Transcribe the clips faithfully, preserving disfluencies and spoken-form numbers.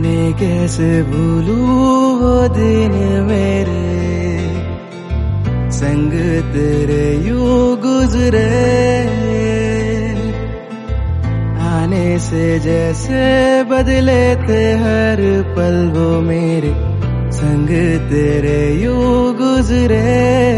कैसे भूलूं वो दिन मेरे संग तेरे यूं गुजरे, आने से जैसे बदले थे हर पल वो मेरे संग तेरे यूं गुजरे।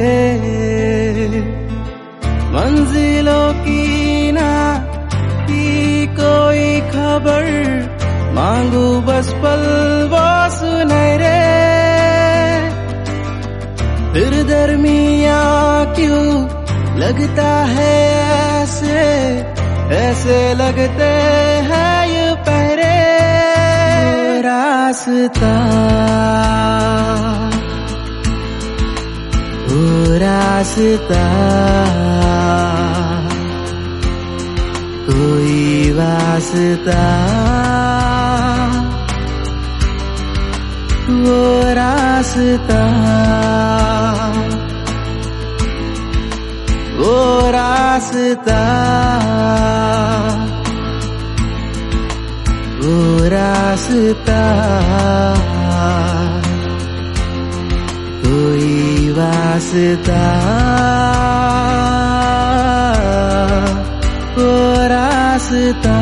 मंजिलों की ना की कोई खबर, मांगू बस पल वो सुनहरे, फिर दरमिया क्यों लगता है ऐसे, ऐसे लगते हैं ये पहरे। रास्ता वो रास्ता कोई वास्ता, वो रास्ता वो रास्ता वो रास्ता कोई वास्ता, वो रास्ता।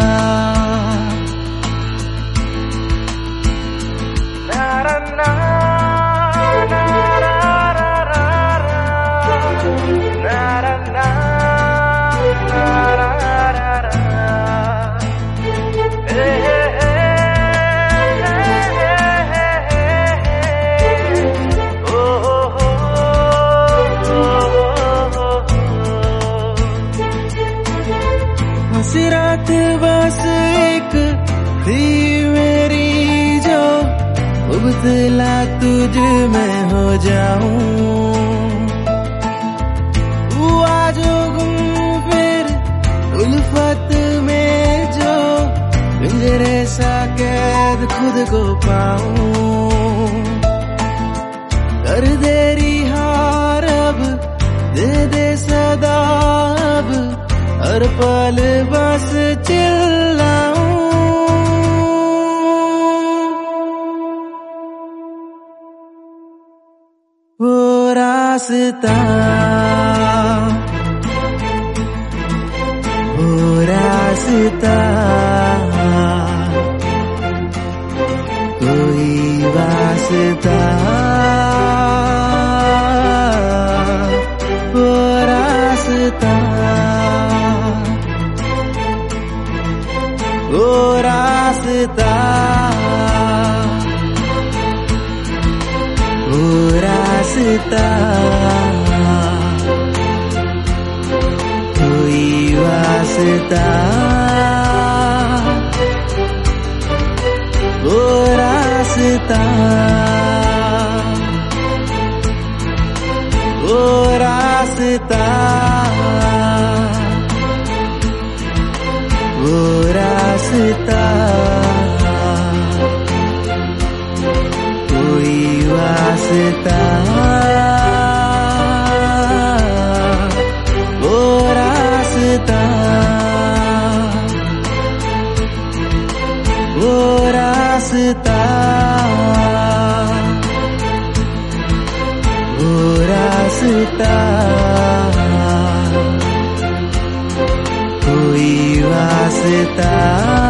रात बस एक थी मेरी जो उबतला तुझ में हो जाऊं, हुआ जो गुम फिर उल्फत में जो पिंजरे सा कैद खुद को पाऊं। कर दे रिहार अब दे दे सदा अब, हर पल बस चिल्लाऊं। वो रास्ता वो रास्ता कोई वास्ता, वो रास्ता वो रास्ता वो रास्ता कोई वास्ता, वो रास्ता वो रास्ता वो रास्ता कोई वास्ता, वो रास्ता वो रास्ता वो रास्ता कोई वास्ता।